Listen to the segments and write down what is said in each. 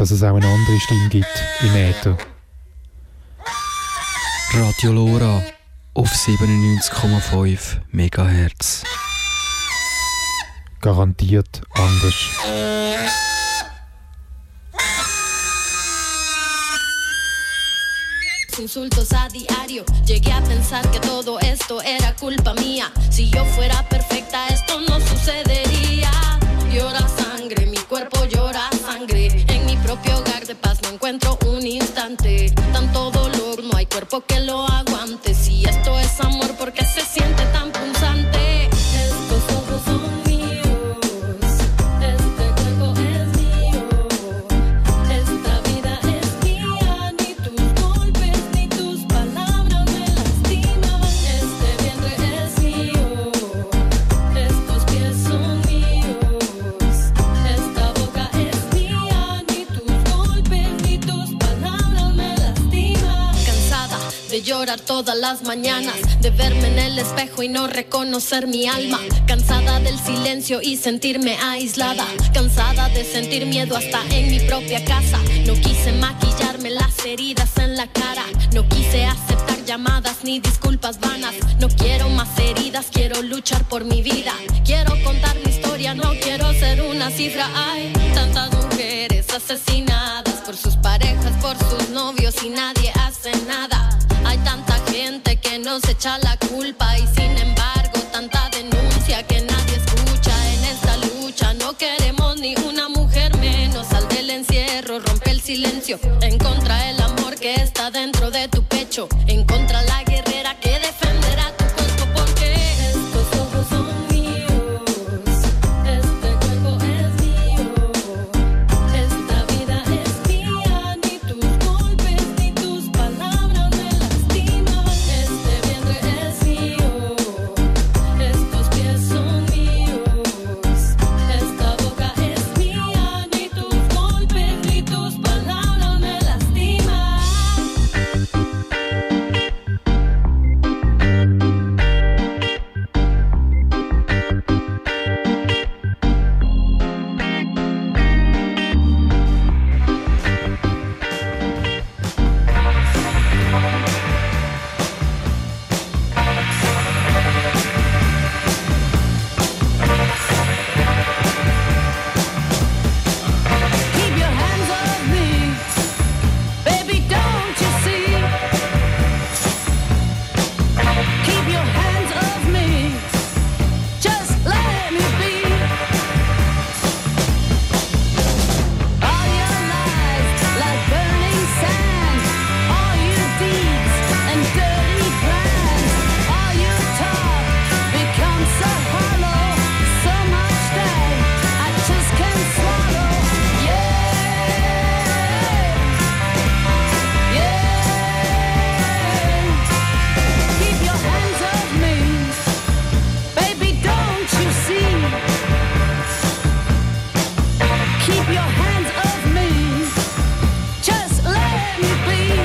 dass es auch eine andere Stimme gibt im Äther. Radio Lora auf 97,5 MHz. Garantiert anders. Insultos a diario, llegué a pensar que todo esto era culpa mía. Si yo fuera perfecta esto no sucedería. Llora sangre, mi cuerpo llora sangre. En mi propio hogar de paz no encuentro un instante. Tanto dolor, no hay cuerpo que lo aguante. Si esto es amor, ¿por qué se siente tan punzante? Estos ojos son míos, este cuerpo es mío, esta vida es mía. Ni tus golpes ni tus palabras me lastiman. Este vientre es mío, estos pies son míos, esta boca es mía. Ni tus golpes ni tus palabras me lastiman. Cansada de llorar todas las mañanas, de verme en el espejo y no reconocer mi alma. Cansada del silencio y sentirme aislada. Cansada de sentir miedo hasta en mi propia casa. No quise maquillarme las heridas en la cara. No quise aceptar llamadas ni disculpas vanas. No quiero más heridas, quiero luchar por mi vida. Quiero contar mi historia, no quiero ser una cifra. Hay tantas mujeres asesinadas por sus parejas, por sus novios y nadie hace nada. Hay tanta gente que nos echa la culpa y sin embargo tanta denuncia que nadie escucha. En esta lucha no queremos ni una mujer menos. Sal del encierro, rompe el silencio. En contra del amor que está dentro de tu pecho. En contra la guerrera que defenderá tu cuerpo. Porque estos ojos son míos, este cuerpo es mío, esta vida es mía. Ni tus golpes ni tus palabras me lastiman. Este vientre es mío, estos pies son míos, esta boca es mía. Ni tus golpes ni tus palabras me lastiman. Keep your hands off me, baby, don't you see? Keep your hands off me, just let me be. All your lies like burning sand, all your deeds and dirty plans, all your talk becomes so hollow, so much that I just can't swallow. Yeah, keep your hands off me, baby, don't you see? Keep your hands off me, just let me be.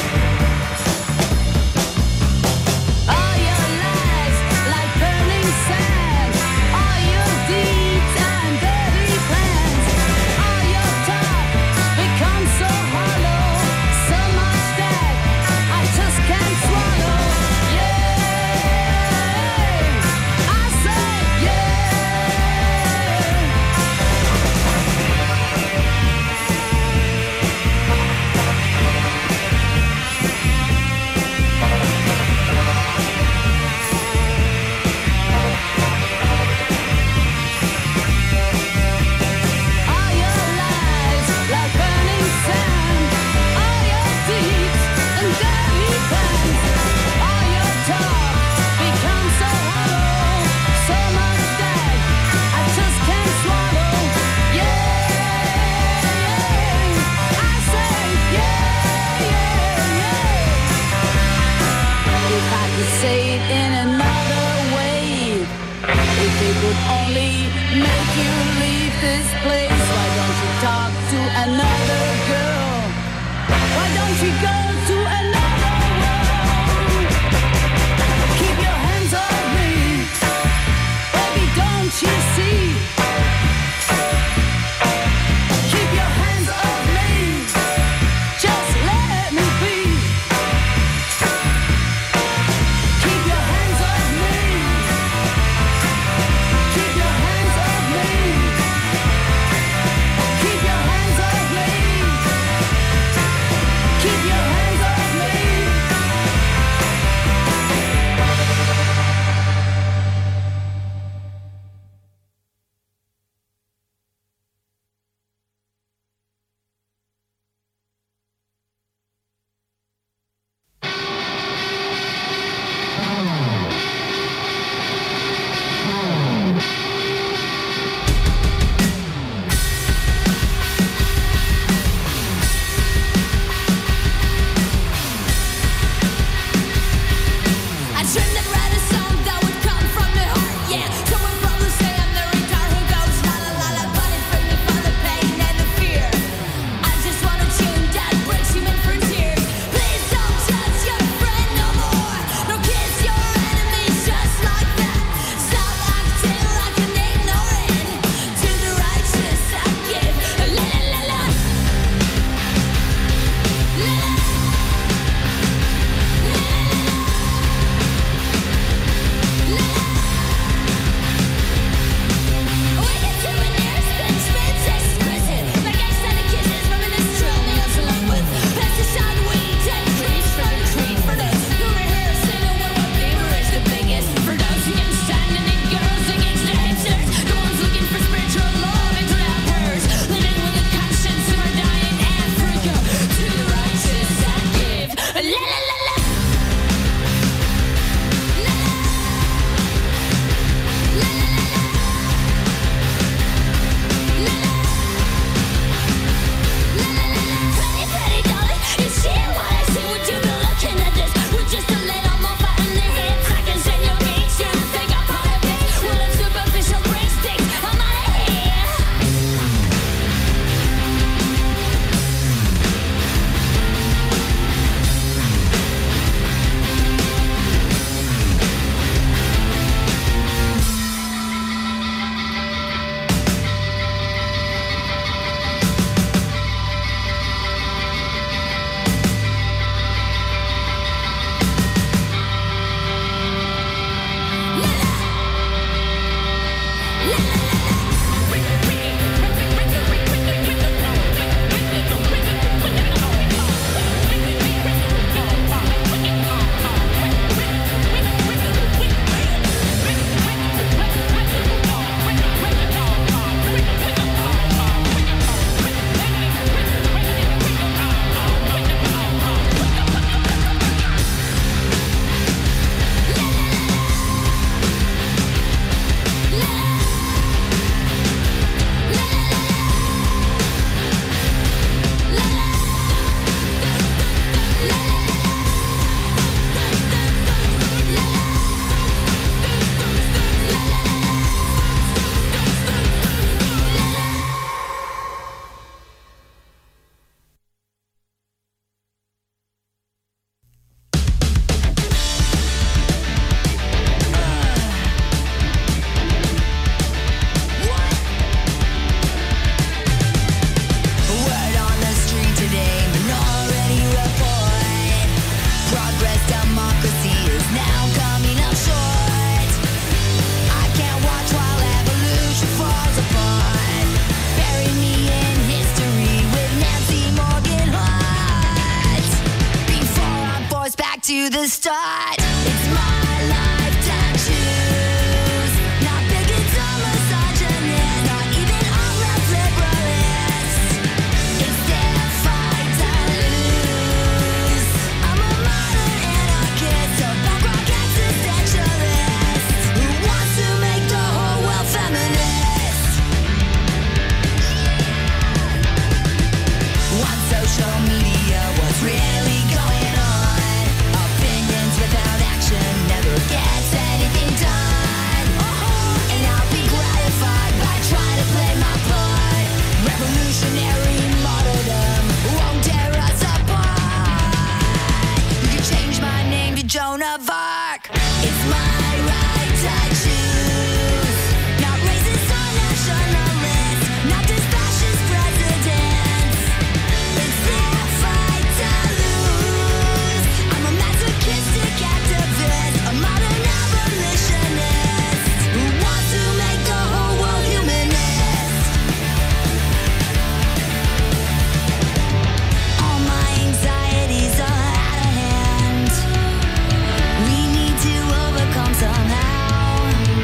All your lies like burning sand, all your deeds and dirty plans, all your talk becomes so hollow, so much that I just can't swallow. I say all your lies like burning sand, all your deeds and dirty plans, all your talk becomes so hollow, so much that I just can't swallow. I say If I could say it in another way, if it would only make you leave this place, why don't you talk to another girl? Why don't you go to another world? Keep your hands off me, baby, don't you see? Keep your hands off me. to the start. It's my life to choose. Not bigots or misogynists, not even all left liberalists. It's their fight to lose. I'm a modern anarchist, a punk rock existentialist who wants to make the whole world feminist. On social media, what's really going on? Opinions without action never gets anything done. And I'll be gratified by trying to play my part. Revolutionary martyrdom won't tear us apart. You can change my name to Joan of Arc. It's my right to choose. Not racist or nationalist, not this fascist president. It's their fight to lose. I'm a masochistic activist, a modern abolitionist who wants to make the whole world humanist. All my anxieties are out of hand. We need to overcome somehow.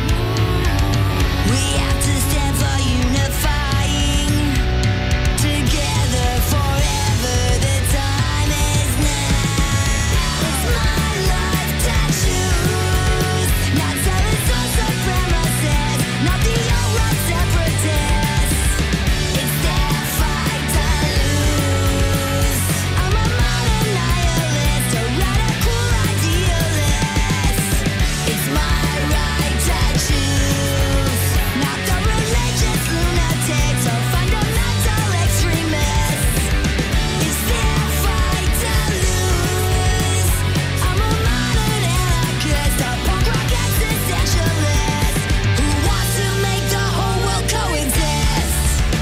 We have to stand for unifying. Together forever, the time is now. It's my life to choose. Not zealots or supremacists, not the old right separatists. It's their fight to lose. I'm a modern nihilist, a radical idealist. It's my right to choose. Not the religious lunatics or fundamental extremists. It's their fight to lose. I'm a modern anarchist, a punk rock existentialist who wants to make the whole world coexist.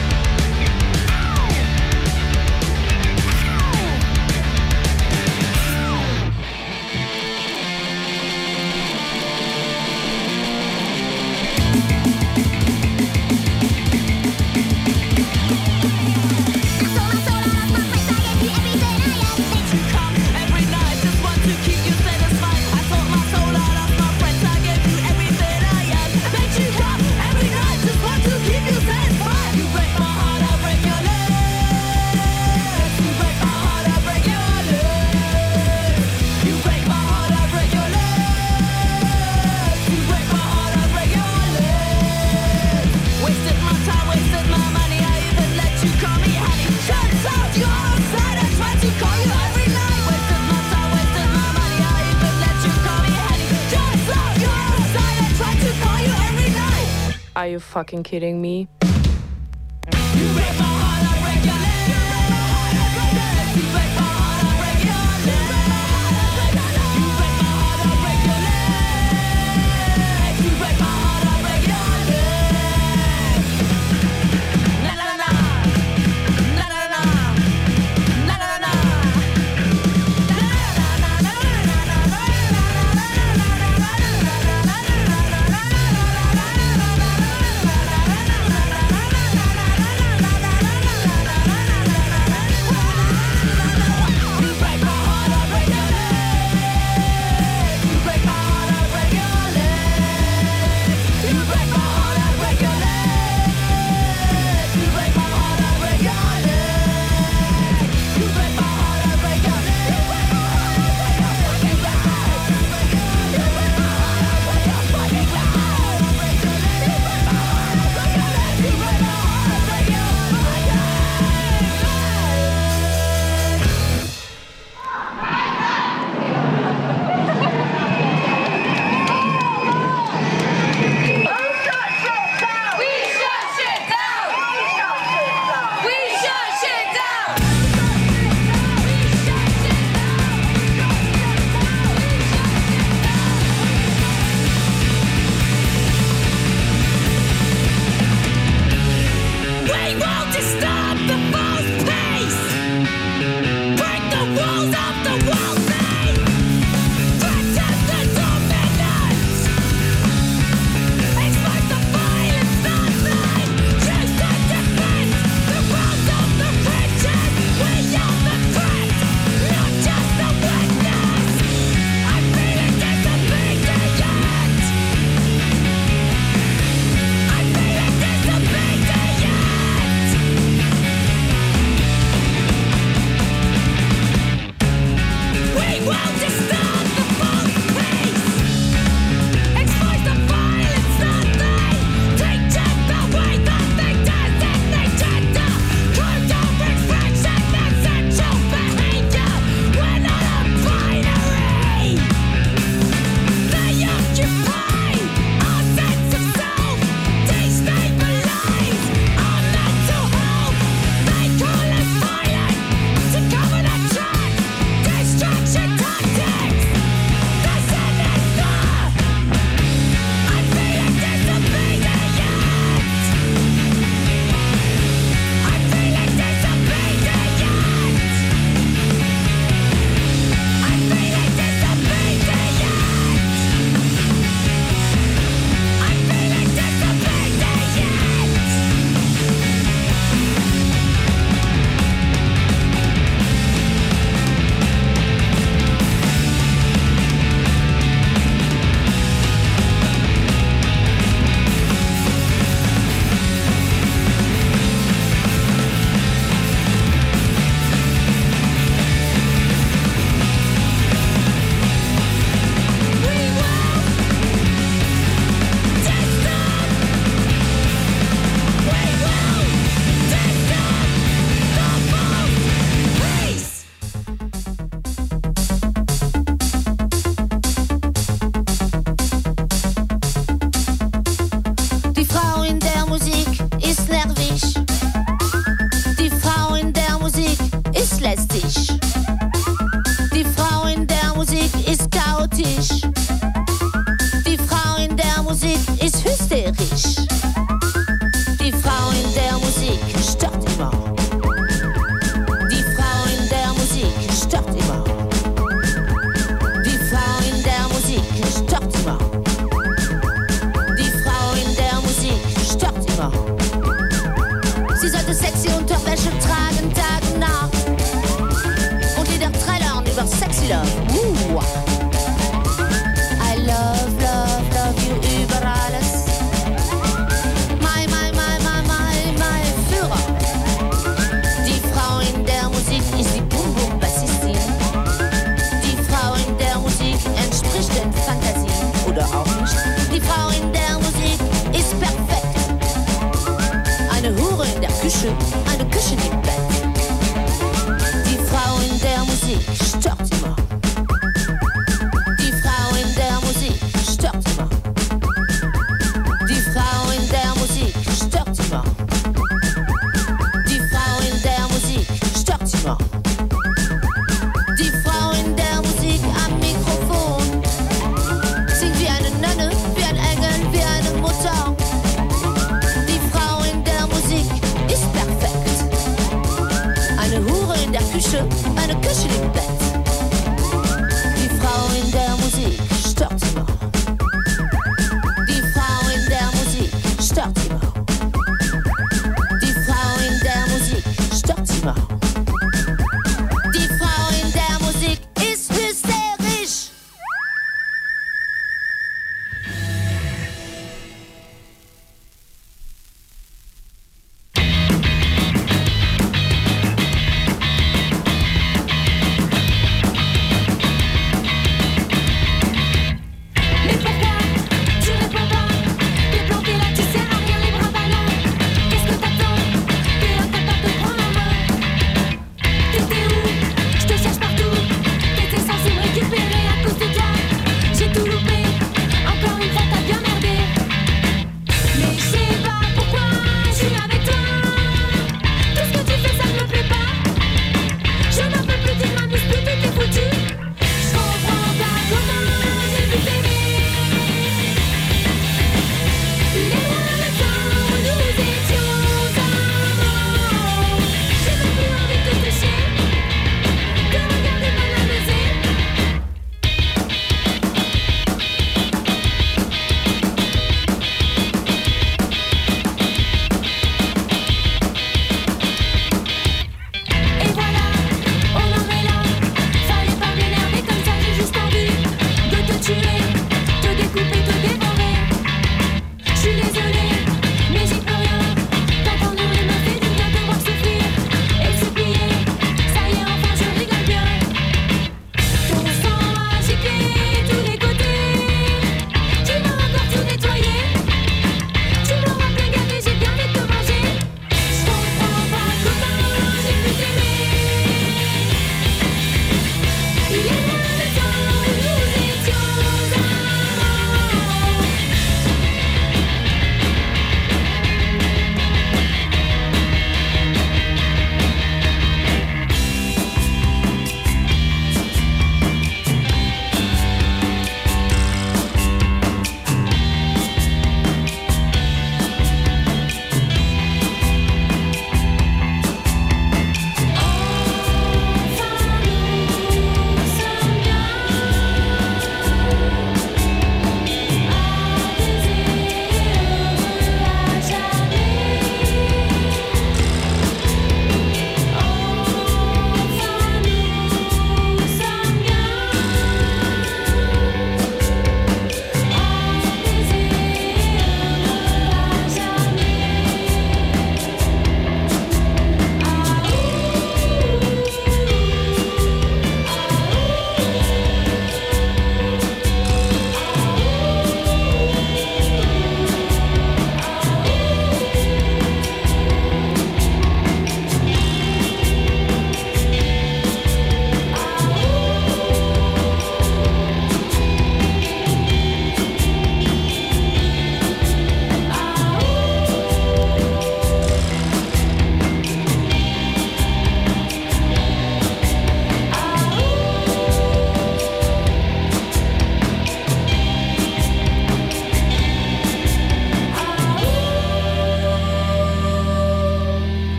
Every night, just want to keep you satisfied. I sold my soul out of my friends. I gave you everything I am. Make you come every night, just want to keep you satisfied. You break my heart, I break your legs. You break my heart, I break your legs. You break my heart, I break your legs. You break my heart, I break your legs. Wasted my time, wasted my money. I even let you call me honey. Turns out you're outside. I tried to call you every night. Wasted my time, wasted my money. I even let you call me honey. Turns out you're outside. I tried to call you every night. Are you fucking kidding me? You break my heart, I break your legs. You break my heart, I break your legs. You break my heart, I break your legs. You break my heart, I break your legs. Na na na, na na na, na na na, na na na. Die Frau in der Musik ist perfekt. Eine Hure in der Küche, eine Küche im Bett. Die Frau in der Musik stört immer. Die Frau in der Musik stört immer. Die Frau in der Musik stört immer. Die Frau in der Musik stört immer. Die Frau in der Musik am Mikrofon singt wie eine Nonne, wie ein Engel, wie eine Mutter. Die Frau in der Musik ist perfekt.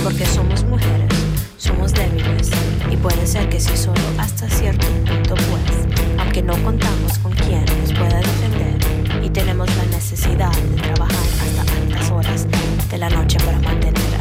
porque somos mujeres, somos débiles y puede ser que sí solo hasta cierto punto pues, aunque no contamos con quien nos pueda defender y tenemos la necesidad de trabajar hasta altas horas de la noche para mantener